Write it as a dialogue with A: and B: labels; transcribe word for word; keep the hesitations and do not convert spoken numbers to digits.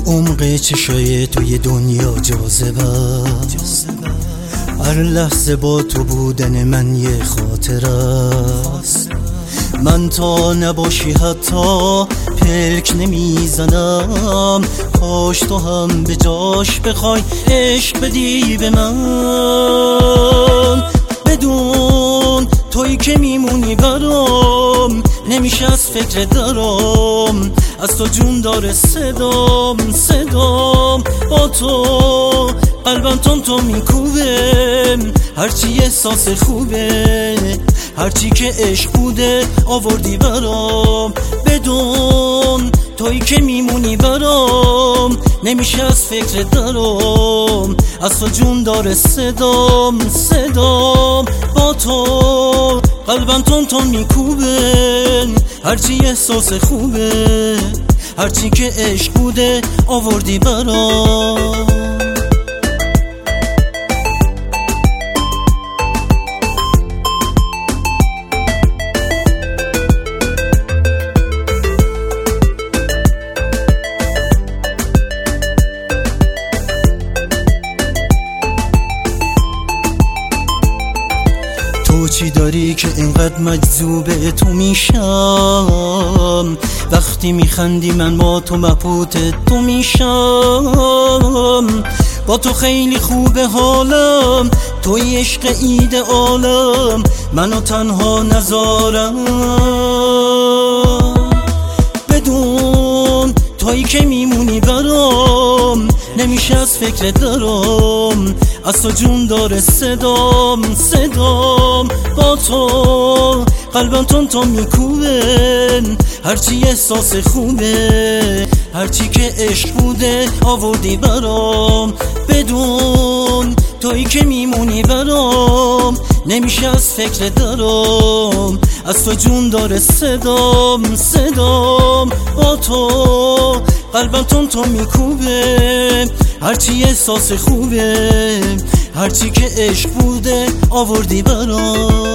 A: عمق چشای توی دنیا جاذبه است، هر لحظه با تو بودن من یه خاطره است. من تا نباشی حتی پلک نمیزنم، کاش تو هم به جاش بخوای عشق بدی به من. بدون تویی که میمونی برام، نمیشه از فکر درام، از تو جون داره صدام صدام. با تو قلبم تون تو میکوبه، هرچی احساس خوبه، هرچی که عشق بوده آوردی برام. بدون تویی که میمونی برام، نمیشه از فکر درام، از تو جون داره صدام صدام. با تو قلبم تون تون میکوبه، هرچی احساس خوبه، هرچی که عشق بوده آوردی برام. تو چی داری که اینقدر مجذوب تو میشم؟ وقتی میخندی من با تو مبهوت تو میشم. با تو خیلی خوبه حالم، توی عشق عید عالم، منو تنها نذارم. بدون تویی که میمونی برام، نمیشه از فکر درام، از تو جون داره صدام صدام. با تو قلبم تون تون میکوبه، هرچی احساس خوبه، هرچی که عشق بوده آوردی برام. بدون تویی که میمونی برام، نمیشه از فکر درام، از تو جون داره صدام صدام. با تو قلبم تون تون میکوبه، هرچی احساس خوبه، هرچی که عشق بوده آوردی برام.